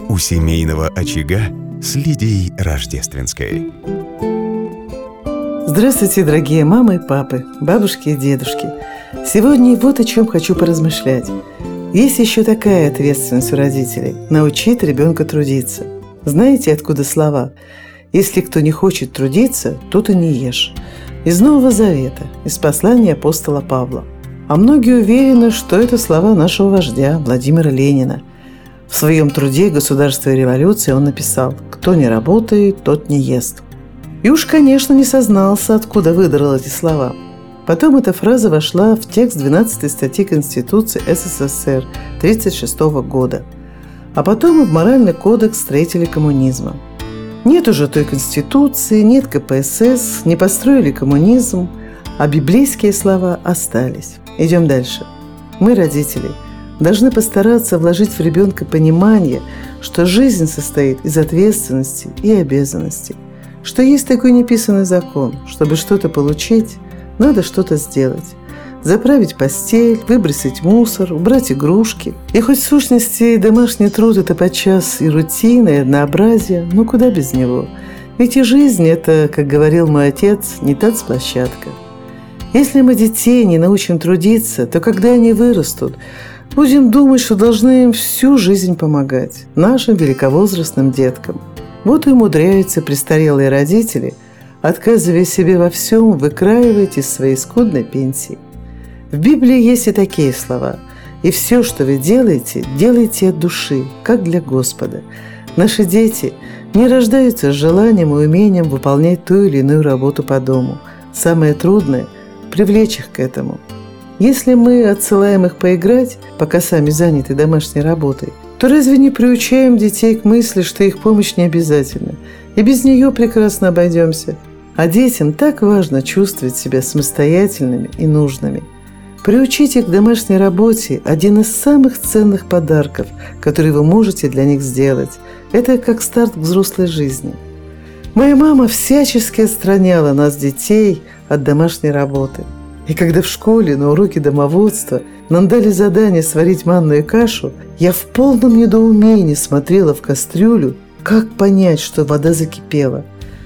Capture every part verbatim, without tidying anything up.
У семейного очага с Лидией Рождественской. Здравствуйте, дорогие мамы и папы, бабушки и дедушки. Сегодня вот о чем хочу поразмышлять. Есть еще такая ответственность у родителей – научить ребенка трудиться. Знаете, откуда слова? «Если кто не хочет трудиться, тот и не ешь». Из Нового Завета, из послания апостола Павла. А многие уверены, что это слова нашего вождя Владимира Ленина. В своем труде «Государство и революция» он написал: «Кто не работает, тот не ест». И уж, конечно, не сознался, откуда выдрал эти слова. Потом эта фраза вошла в текст двенадцатой статьи Конституции СССР тридцать шестого года, а потом и в Моральный кодекс строителей коммунизма. Нет уже той Конституции, нет ка пэ эс эс, не построили коммунизм, а библейские слова остались. Идем дальше. Мы, родители, должны постараться вложить в ребенка понимание, что жизнь состоит из ответственности и обязанностей, что есть такой неписанный закон: чтобы что-то получить, надо что-то сделать. Заправить постель, выбросить мусор, убрать игрушки. И хоть в сущности домашний труд – это подчас и рутина, и однообразие, но куда без него? Ведь и жизнь – это, как говорил мой отец, не танцплощадка. Если мы детей не научим трудиться, то когда они вырастут, будем думать, что должны им всю жизнь помогать, нашим великовозрастным деткам. Вот и умудряются престарелые родители, отказывая себе во всем, выкраивать из своей скудной пенсии. В Библии есть и такие слова: «И все, что вы делаете, делайте от души, как для Господа». Наши дети не рождаются с желанием и умением выполнять ту или иную работу по дому. Самое трудное – привлечь их к этому. Если мы отсылаем их поиграть, пока сами заняты домашней работой, то разве не приучаем детей к мысли, что их помощь не обязательна, и без нее прекрасно обойдемся? А детям так важно чувствовать себя самостоятельными и нужными. Приучить их к домашней работе – один из самых ценных подарков, которые вы можете для них сделать. Это как старт к взрослой жизни. Моя мама всячески отстраняла нас, детей, от домашней работы. И когда в школе на уроке домоводства нам дали задание сварить манную кашу, я в полном недоумении смотрела в кастрюлю, как понять, что вода закипела.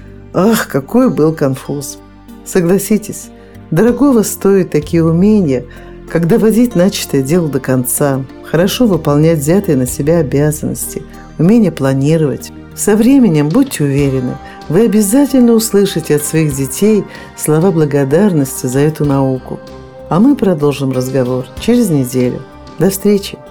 Ах, какой был конфуз! Согласитесь, дорогого стоят такие умения, как доводить начатое дело до конца, хорошо выполнять взятые на себя обязанности, умение планировать. Со временем, будьте уверены, вы обязательно услышите от своих детей слова благодарности за эту науку. А мы продолжим разговор через неделю. До встречи!